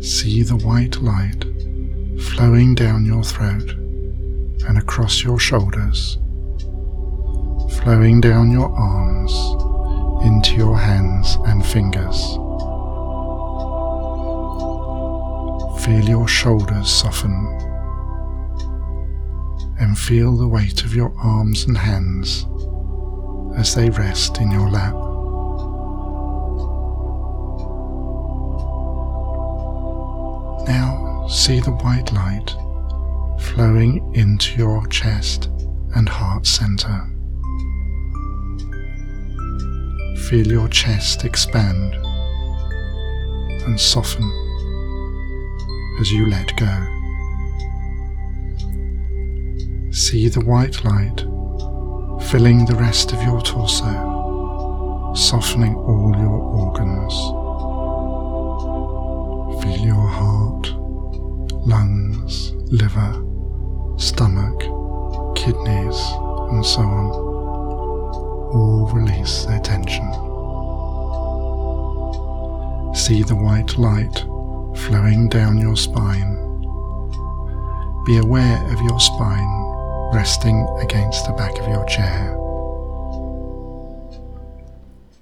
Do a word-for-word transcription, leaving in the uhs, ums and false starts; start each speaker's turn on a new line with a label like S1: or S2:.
S1: See the white light flowing down your throat and across your shoulders, flowing down your arms into your hands and fingers. Feel your shoulders soften and feel the weight of your arms and hands as they rest in your lap. Now see the white light flowing into your chest and heart center. Feel your chest expand and soften as you let go. See the white light filling the rest of your torso, softening all your organs. Feel your heart, lungs, liver, stomach, kidneys, and so on, all release their tension. See the white light flowing down your spine. Be aware of your spine resting against the back of your chair.